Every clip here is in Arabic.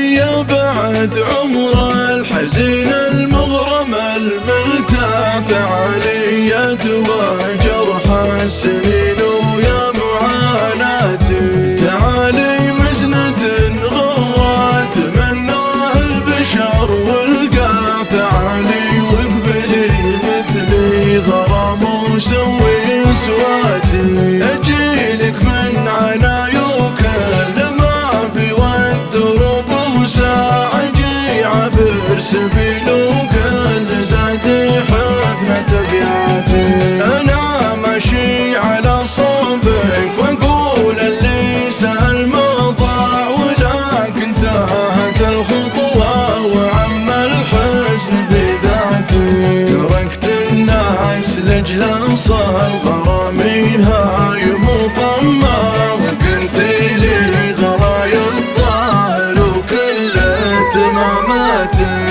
علي بعد عمر الحزين المغرم الملتع، تعالي يا دوا جرح السنين ويا معاناتي، تعالي مزنة غرات منها البشر والقاع، تعالي واقبلي مثلي غرام وسوي سواتي، اجيلك من عنايوك اللي ما بيود وساعجي عبر سبيلوك اللي زاد حفنة ابياتي، انا ماشي على صوبك واقول اللي سأل مضاع، ولكن تاهت الخطوة وعم الحزن في ذاتي، تركت الناس لاجل اوصل غرامي هاي مطمع، وكنت لي غراي الطاهر وكل اهتماماتي.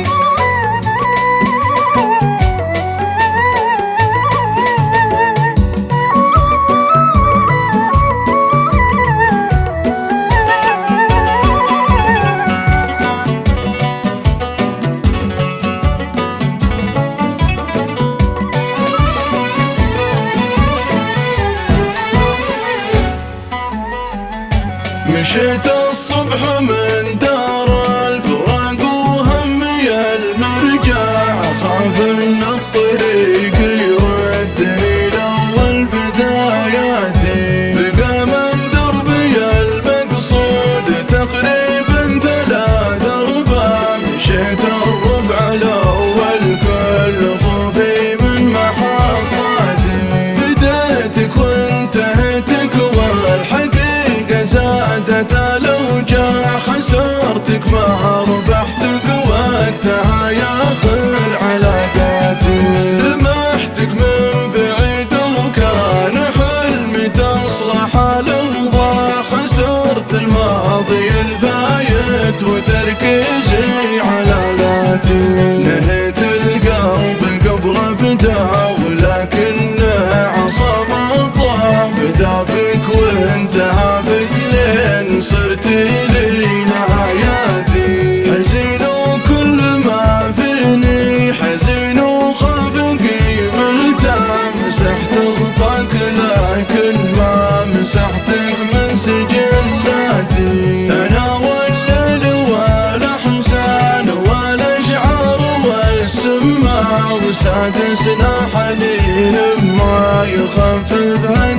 مشيت الصبح من دار الفراق وهمي المرجع، خاف ان الطريق يردني لاول بداياتي، بقى من دربي المقصود تقريبا 3 أرباع، مشيت الربع الاول كل خوفي من محطاتي، بديتك وانتهيتك والحقيقة زادت الأوجاع، خسرتك ما ربحتك وقتها ياخر علاقاتي، لمحتك من بعيد وكان حلمي تصلح الأوضاع، خسرت الماضي الفايت وتركيزي على ذاتي، نهيت القلب قبل ابدا ولكن عصب طاب، بدا بك وانتهى بك لين صرت لي نهاياتي، حزين وكل ما فيني حزين وخافقي ملتام، مسحت غطاك لكن ما مسحتك من سجلاتي، انا والليل والاحزان والاشعار والسماع، وسادسنا حنين ما يخفف